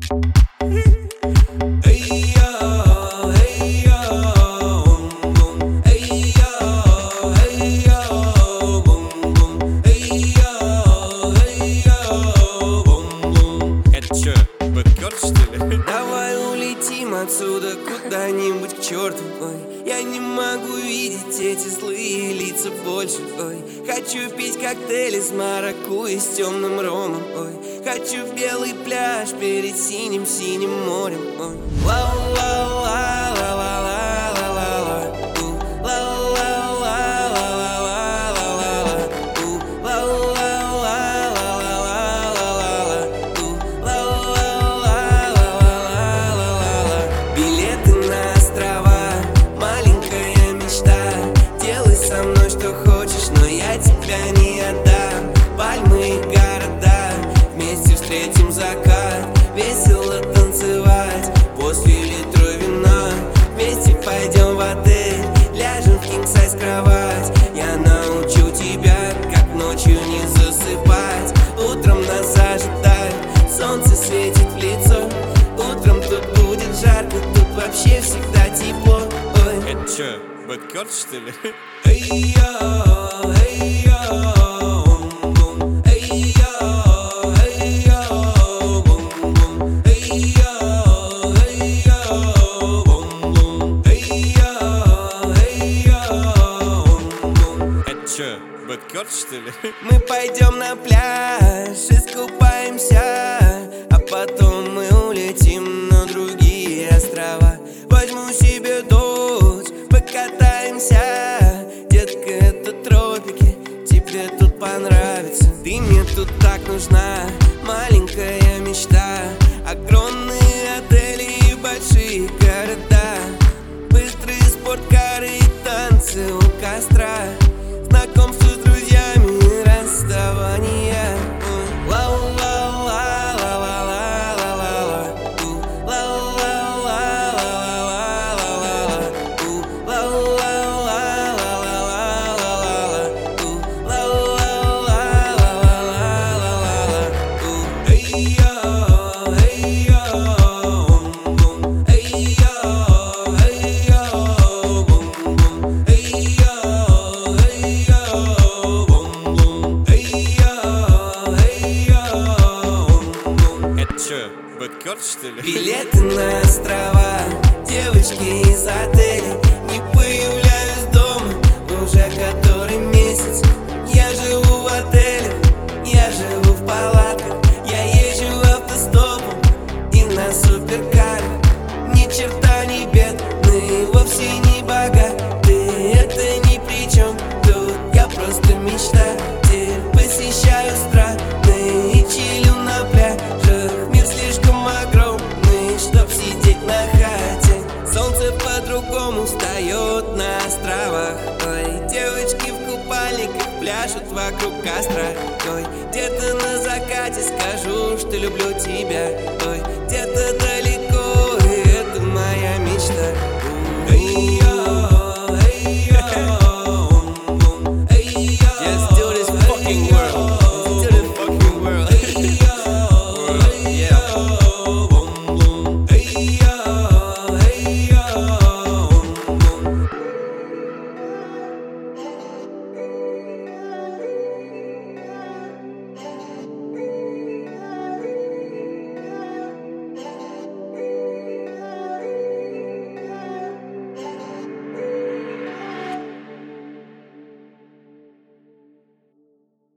Давай улетим отсюда куда-нибудь к черту, ой. Я не могу видеть эти злые лица больше, ой. Хочу пить коктейли с маракуйей, с темным ромом, ой. Хочу белый пляж перед синим-синим морем, ой. Билеты на острова, маленькая мечта. Делай со мной что хочешь, но я тебя не отдам. Пальмы и города, вместе встретим закат. Весело танцевать после литра вина. Вместе пойдем в отель, ляжем в кинг-сайз кровать. Я научу тебя, как ночью не засыпать. Утром нас ожидает, солнце светит в лицо. Утром тут будет жарко, тут вообще всегда тепло, ой. Это чё, бэдкёрд, что ли? Эй-йо, эй-йо, бум-бум. Эй-йо, эй-йо, бум-бум. Эй-йо, эй-йо, бум-бум. Эй-йо, эй-йо, бум-бум. Это чё, бэдкёрд, что ли? Мы пойдем на пляж, искупаемся, а потом мы улетим на другие острова. Возьму себе дочь, покатаемся. Детка, это тропики, тебе тут понравится. Ты мне тут так нужна, маленькая мечта. Огромные отели и большие города. Быстрые спорткары и танцы у костра. Знакомство с друзьями и расставания. Бэдкёрд, что ли? Билеты на острова, девочки из отеля. Не появляюсь дома уже который месяц. Я живу в отеле, я живу в палатках. Я езжу автостопом и на суперкарах. Ни черта не бедный, вовсе не богатый. Это ни при чем, тут я просто мечтатель. Посещаю страны и чилю на пляжах. Мир слишком огромный, чтоб сидеть на хате. Солнце по-другому встает на островах, ой. Девочки в купальниках пляшут вокруг костра, ой. Где-то на закате скажу, что люблю тебя, ой. Где-то